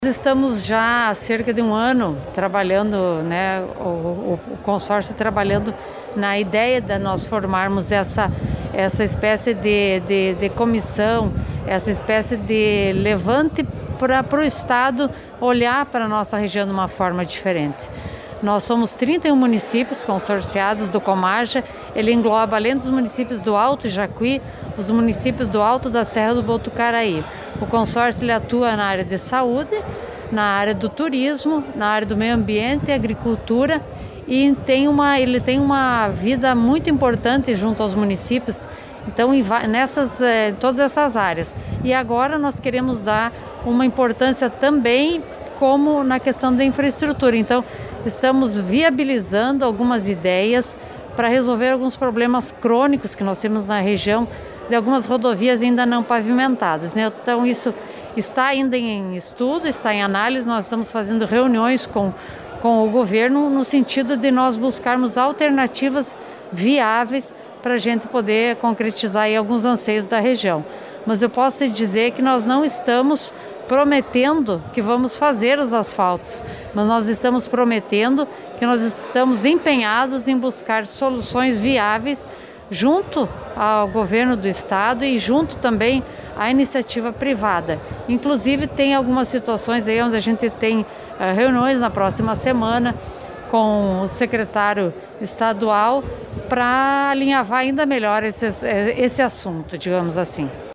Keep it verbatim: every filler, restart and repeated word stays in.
Estamos já há cerca de um ano trabalhando, né, o, o, o consórcio trabalhando na ideia de nós formarmos essa, essa espécie de, de, de comissão, essa espécie de levante para o Estado olhar para a nossa região de uma forma diferente. Nós somos trinta e um municípios consorciados do Comarja. Ele engloba, além dos municípios do Alto Jacuí, os municípios do Alto da Serra do Botucaraí. O consórcio ele atua na área de saúde, na área do turismo, na área do meio ambiente e agricultura, e tem uma, ele tem uma vida muito importante junto aos municípios, então em nessas, em todas essas áreas. E agora nós queremos dar uma importância também como na questão da infraestrutura. Então, estamos viabilizando algumas ideias para resolver alguns problemas crônicos que nós temos na região, de algumas rodovias ainda não pavimentadas, né? Então, isso está ainda em estudo, está em análise. Nós estamos fazendo reuniões com, com o governo no sentido de nós buscarmos alternativas viáveis para a gente poder concretizar aí alguns anseios da região. Mas eu posso dizer que nós não estamos prometendo que vamos fazer os asfaltos, mas nós estamos prometendo que nós estamos empenhados em buscar soluções viáveis junto ao governo do estado e junto também à iniciativa privada. Inclusive tem algumas situações aí onde a gente tem uh, reuniões na próxima semana com o secretário estadual para alinhavar ainda melhor esse, esse assunto, digamos assim.